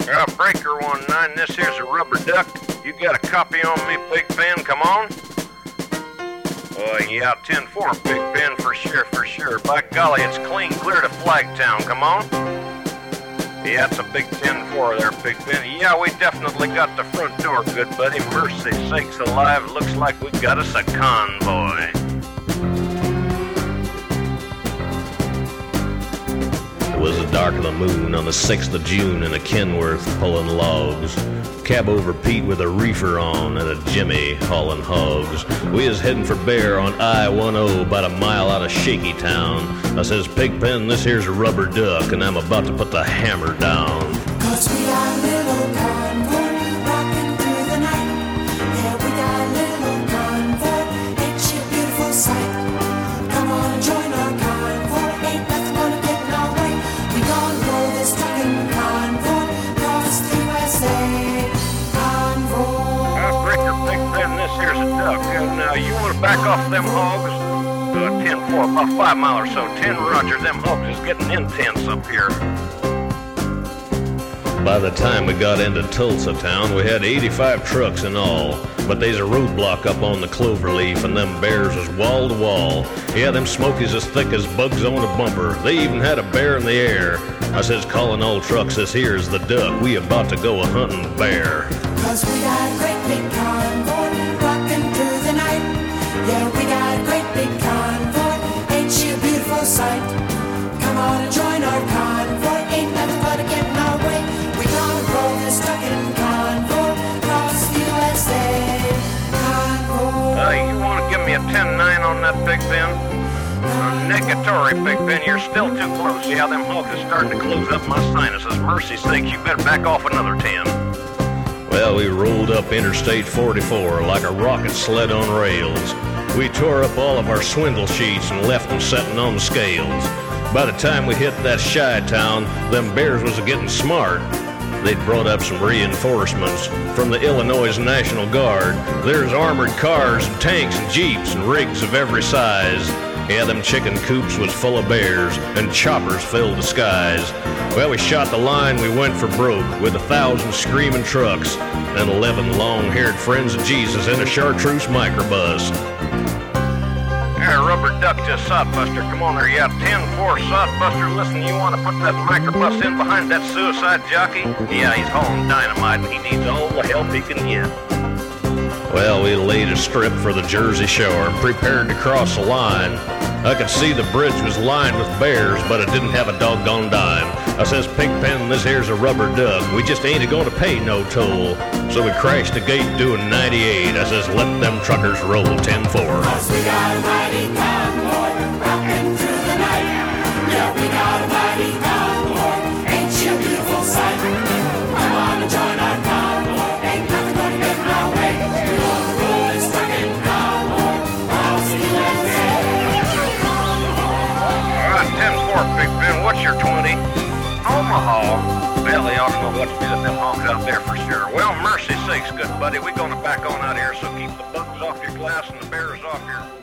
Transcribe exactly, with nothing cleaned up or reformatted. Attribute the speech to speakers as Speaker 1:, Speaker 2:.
Speaker 1: Uh, Breaker one nine, this here's a Rubber Duck. You got a copy on me, Pigpen? Come on. Oh, yeah, ten four, Pigpen, for sure, for sure. By golly, it's clean clear to Flagtown. Come on. Yeah, it's a big ten four there, Pigpen. Yeah, we definitely got the front door, good buddy. Mercy sakes alive, looks like we got us a convoy.
Speaker 2: It was the dark of the moon on the sixth of June in a Kenworth pulling logs. Cab over Pete with a reefer on and a Jimmy hauling hogs. We was heading for Bear on I ten, about a mile out of Shaky Town. I says, Pigpen, this here's a Rubber Duck, and I'm about to put the hammer down.
Speaker 3: Cause we got a little convoy rocking through the night. Yeah, we got a little convoy, ain't she a beautiful sight? Come on and join our convoy, ain't nothing gonna get in our way. We gonna roll this trucking convoy across the U S A.
Speaker 1: Uh, Breaker, Pigpen, this here's a duck. And uh, you want to back off them hogs? Uh, ten four, about five mile or so. ten Roger, them hogs is getting intense up here.
Speaker 2: By the time we got into Tulsa town, we had eighty-five trucks in all. But they's a roadblock up on the Cloverleaf, and them bears was wall to wall. Yeah, them smokies as thick as bugs on a bumper. They even had a bear in the air. I says, calling all trucks, this here's the duck. We about to go a-hunting bear.
Speaker 3: Cause we got a great big convoy rocking through the night. Yeah, we got a great big convoy, ain't she a beautiful sight? Come on and join our convoy, ain't nothing but a getting our way. We gonna roll this trucking convoy across the U S A. Convoy.
Speaker 1: Uh, you want to give me a ten nine on that, Pigpen? Uh, negatory, Pigpen, you're still too close. Yeah, them hogs is starting to close up my sinuses. Mercy sakes, you better back off another ten.
Speaker 2: Well, we rolled up Interstate forty-four like a rocket sled on rails. We tore up all of our swindle sheets and left them setting on the scales. By the time we hit that shy town, them bears was getting smart. They'd brought up some reinforcements from the Illinois National Guard. There's armored cars and tanks and jeeps and rigs of every size. Yeah, them chicken coops was full of bears, and choppers filled the skies. Well, we shot the line, we went for broke, with a thousand screaming trucks, and eleven long-haired friends of Jesus in a chartreuse microbus.
Speaker 1: There, Rubber Duck to Sodbuster. Come on there, yeah, ten four Sodbuster. Listen, you want to put that microbus in behind that suicide jockey? Yeah, he's hauling dynamite, and he needs all the help he can get.
Speaker 2: Well, we laid a strip for the Jersey Shore and prepared to cross the line. I could see the bridge was lined with bears, but it didn't have a doggone dime. I says, Pigpen, this here's a Rubber Duck. We just ain't going to pay no toll. So we crashed the gate doing ninety-eight. I says, let them truckers roll ten four.
Speaker 3: Cause we got a mighty convoy rocking through the night. Yeah, we got a mighty convoy, ain't she a beautiful sight? Come on and join our convoy, ain't nothing gonna get in our way. We gonna roll this trucking convoy across the U S A.
Speaker 1: All right, ten four, Pigpen, what's your twenty? Omaha. Well, they ought to know what to do with them hogs out there for sure. Well, mercy sakes, good buddy, we're gonna back on out here, so keep the bugs off your glass and the bears off your...